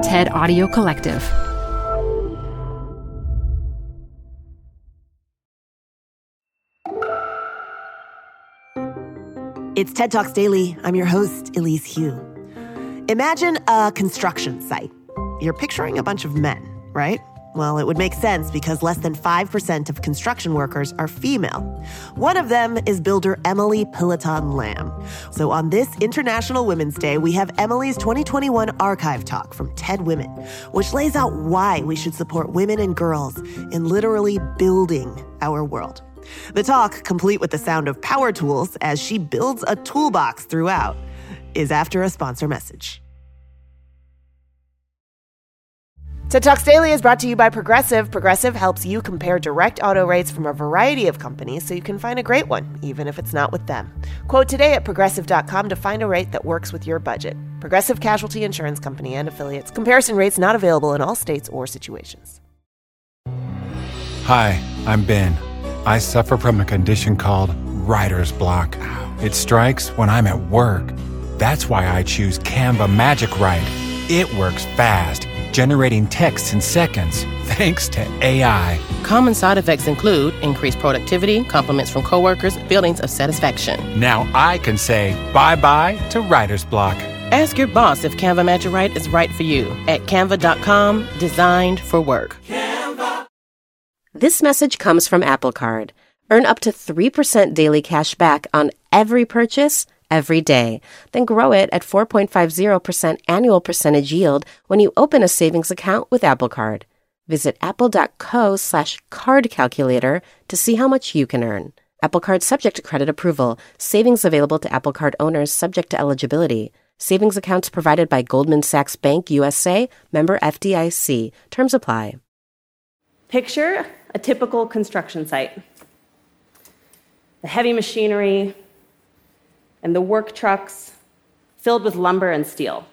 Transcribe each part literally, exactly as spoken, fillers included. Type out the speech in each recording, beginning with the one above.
TED Audio Collective. It's TED Talks Daily. I'm your host, Elise Hu. Imagine a construction site. You're picturing a bunch of men, right? Well, it would make sense because less than five percent of construction workers are female. One of them is builder Emily Piloton Lamb. So on this International Women's Day, we have Emily's twenty twenty-one archive talk from TED Women, which lays out why we should support women and girls in literally building our world. The talk, complete with the sound of power tools as she builds a toolbox throughout, is after a sponsor message. TED Talks Daily is brought to you by Progressive. Progressive helps you compare direct auto rates from a variety of companies so you can find a great one, even if it's not with them. Quote today at progressive dot com to find a rate that works with your budget. Progressive Casualty Insurance Company and Affiliates. Comparison rates not available in all states or situations. Hi, I'm Ben. I suffer from a condition called writer's block. It strikes when I'm at work. That's why I choose Canva Magic Write. It works fast, generating text in seconds, thanks to A I. Common side effects include increased productivity, compliments from coworkers, feelings of satisfaction. Now I can say bye-bye to writer's block. Ask your boss if Canva Magic Write is right for you at canva dot com, designed for work. Canva. This message comes from Apple Card. Earn up to three percent daily cash back on every purchase every day. Then grow it at four point five zero percent annual percentage yield when you open a savings account with Apple Card. Visit apple.co slash card calculator to see how much you can earn. Apple Card subject to credit approval. Savings available to Apple Card owners subject to eligibility. Savings accounts provided by Goldman Sachs Bank U S A, member F D I C. Terms apply. Picture a typical construction site. The heavy machinery and the work trucks filled with lumber and steel.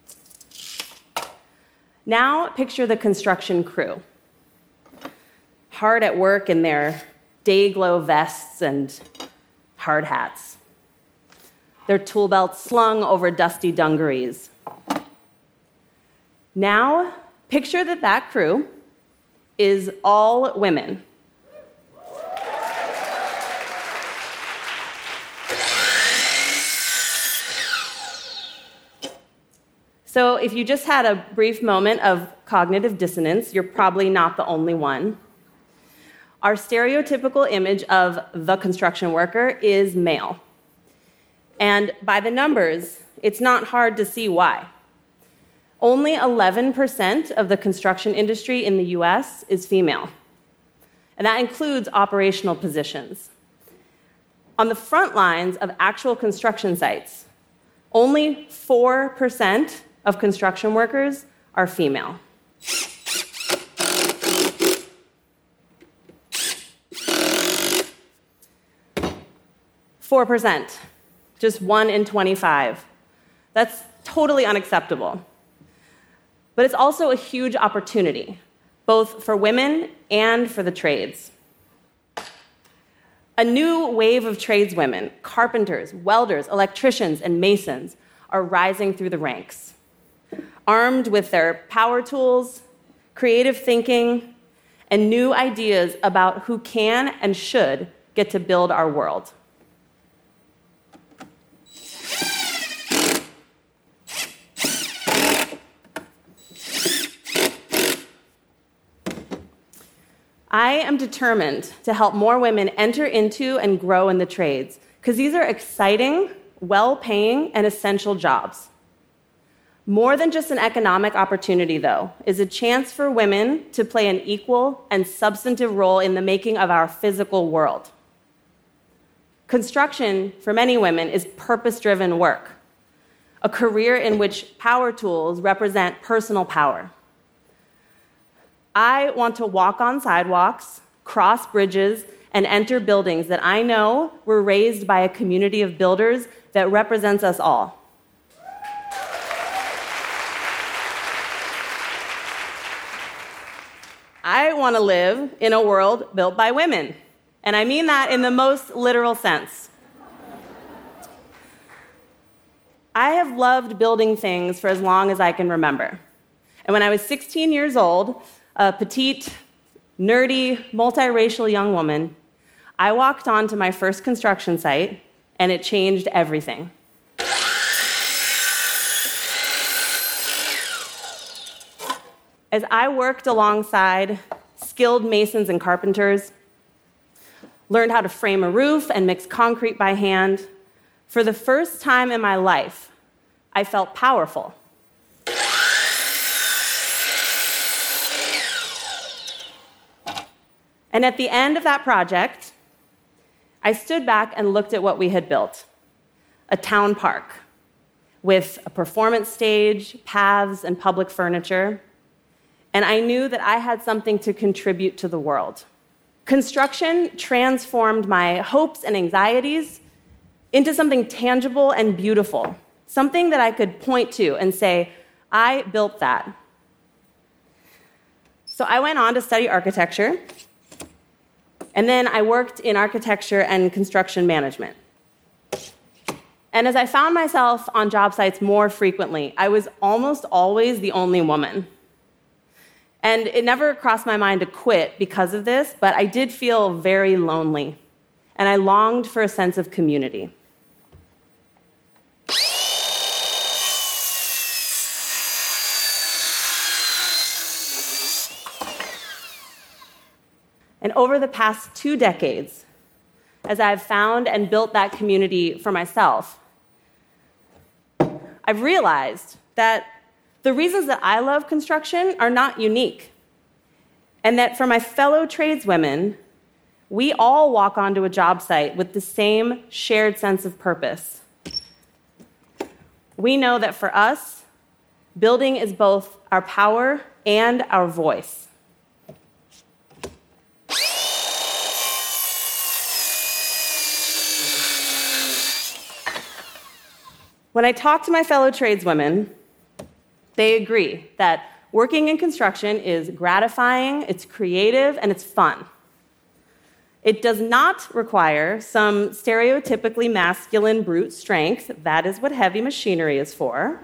Now picture the construction crew, hard at work in their day-glow vests and hard hats, their tool belts slung over dusty dungarees. Now picture that that crew is all women. So if you just had a brief moment of cognitive dissonance, you're probably not the only one. Our stereotypical image of the construction worker is male. And by the numbers, it's not hard to see why. Only eleven percent of the construction industry in the U S is female. And that includes operational positions. On the front lines of actual construction sites, only four percent of construction workers are female. four percent, just one in twenty-five. That's totally unacceptable. But it's also a huge opportunity, both for women and for the trades. A new wave of tradeswomen, carpenters, welders, electricians, and masons are rising through the ranks, armed with their power tools, creative thinking, and new ideas about who can and should get to build our world. I am determined to help more women enter into and grow in the trades, because these are exciting, well-paying, and essential jobs. More than just an economic opportunity, though, is a chance for women to play an equal and substantive role in the making of our physical world. Construction, for many women, is purpose-driven work, a career in which power tools represent personal power. I want to walk on sidewalks, cross bridges, and enter buildings that I know were raised by a community of builders that represents us all. I want to live in a world built by women, and I mean that in the most literal sense. I have loved building things for as long as I can remember. And when I was sixteen years old, a petite, nerdy, multiracial young woman, I walked onto my first construction site, and it changed everything. As I worked alongside skilled masons and carpenters, learned how to frame a roof and mix concrete by hand, for the first time in my life, I felt powerful. And at the end of that project, I stood back and looked at what we had built, a town park with a performance stage, paths, and public furniture. And I knew that I had something to contribute to the world. Construction transformed my hopes and anxieties into something tangible and beautiful, something that I could point to and say, I built that. So I went on to study architecture, and then I worked in architecture and construction management. And as I found myself on job sites more frequently, I was almost always the only woman. And it never crossed my mind to quit because of this, but I did feel very lonely, and I longed for a sense of community. And over the past two decades, as I've found and built that community for myself, I've realized that the reasons that I love construction are not unique, and that for my fellow tradeswomen, we all walk onto a job site with the same shared sense of purpose. We know that for us, building is both our power and our voice. When I talk to my fellow tradeswomen, they agree that working in construction is gratifying, it's creative, and it's fun. It does not require some stereotypically masculine brute strength. That is what heavy machinery is for.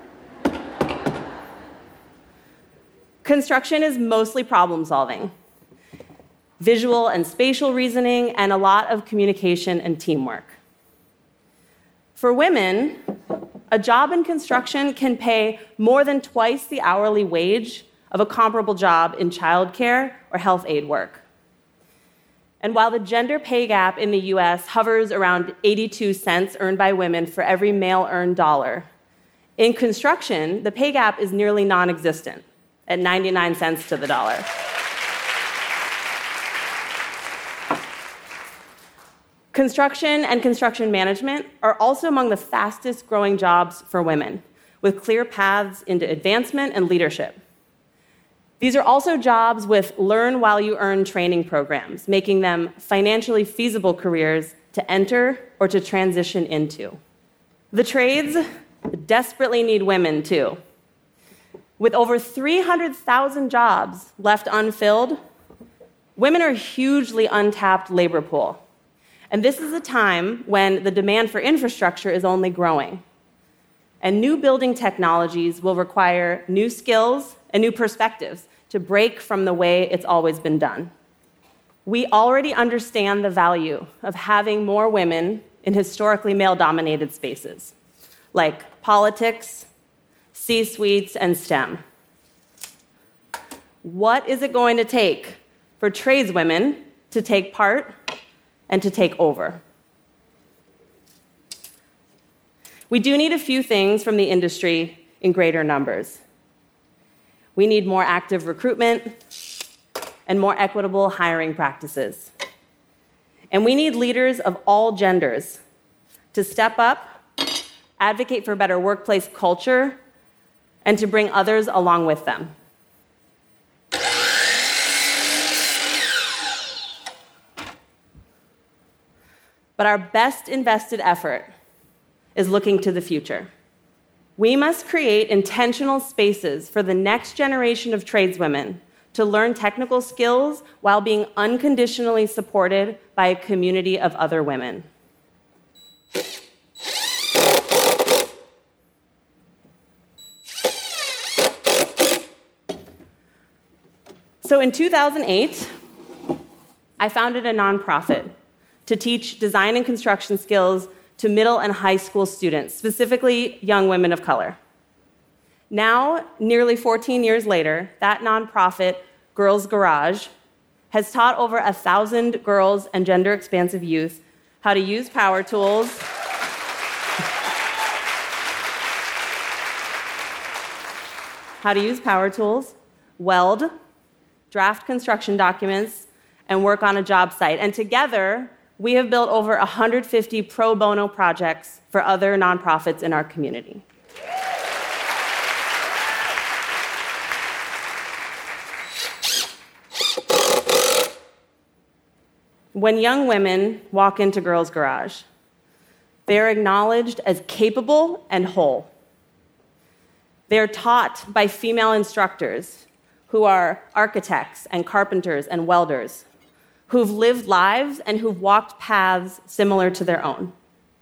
Construction is mostly problem solving, visual and spatial reasoning, and a lot of communication and teamwork. For women, a job in construction can pay more than twice the hourly wage of a comparable job in childcare or health aid work. And while the gender pay gap in the U S hovers around eighty-two cents earned by women for every male-earned dollar, in construction, the pay gap is nearly non-existent at ninety-nine cents to the dollar. Construction and construction management are also among the fastest growing jobs for women, with clear paths into advancement and leadership. These are also jobs with learn while you earn training programs, making them financially feasible careers to enter or to transition into. The trades desperately need women, too. With over three hundred thousand jobs left unfilled, women are a hugely untapped labor pool. And this is a time when the demand for infrastructure is only growing. And new building technologies will require new skills and new perspectives to break from the way it's always been done. We already understand the value of having more women in historically male-dominated spaces, like politics, C-suites, and STEM. What is it going to take for tradeswomen to take part and to take over? We do need a few things from the industry in greater numbers. We need more active recruitment and more equitable hiring practices. And we need leaders of all genders to step up, advocate for better workplace culture, and to bring others along with them. But our best invested effort is looking to the future. We must create intentional spaces for the next generation of tradeswomen to learn technical skills while being unconditionally supported by a community of other women. So in two thousand eight, I founded a nonprofit to teach design and construction skills to middle and high school students, specifically young women of color. Now, nearly fourteen years later, that nonprofit, Girls Garage, has taught over a thousand girls and gender-expansive youth how to use power tools, how to use power tools, weld, draft construction documents, and work on a job site. And together, we have built over one hundred fifty pro bono projects for other nonprofits in our community. When young women walk into Girls Garage, they are acknowledged as capable and whole. They are taught by female instructors who are architects and carpenters and welders, who've lived lives and who've walked paths similar to their own.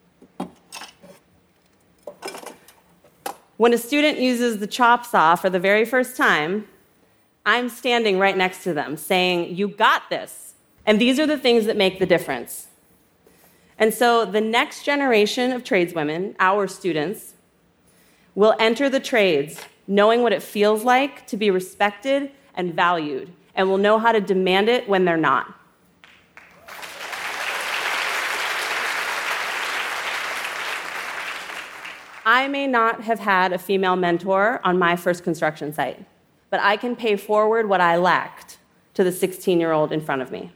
When a student uses the chop saw for the very first time, I'm standing right next to them saying, "You got this." And these are the things that make the difference. And so the next generation of tradeswomen, our students, will enter the trades knowing what it feels like to be respected and valued, and will know how to demand it when they're not. I may not have had a female mentor on my first construction site, but I can pay forward what I lacked to the sixteen-year-old in front of me.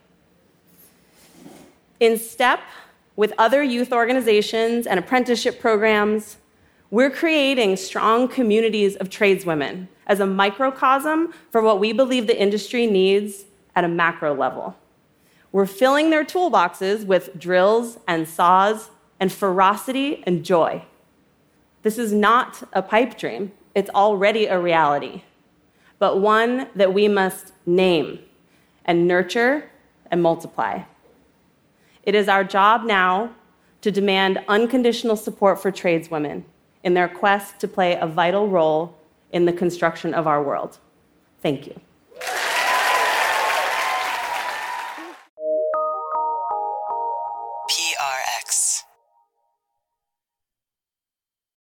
In step with other youth organizations and apprenticeship programs, we're creating strong communities of tradeswomen as a microcosm for what we believe the industry needs at a macro level. We're filling their toolboxes with drills and saws and ferocity and joy. This is not a pipe dream. It's already a reality, but one that we must name and nurture and multiply. It is our job now to demand unconditional support for tradeswomen in their quest to play a vital role in the construction of our world. Thank you.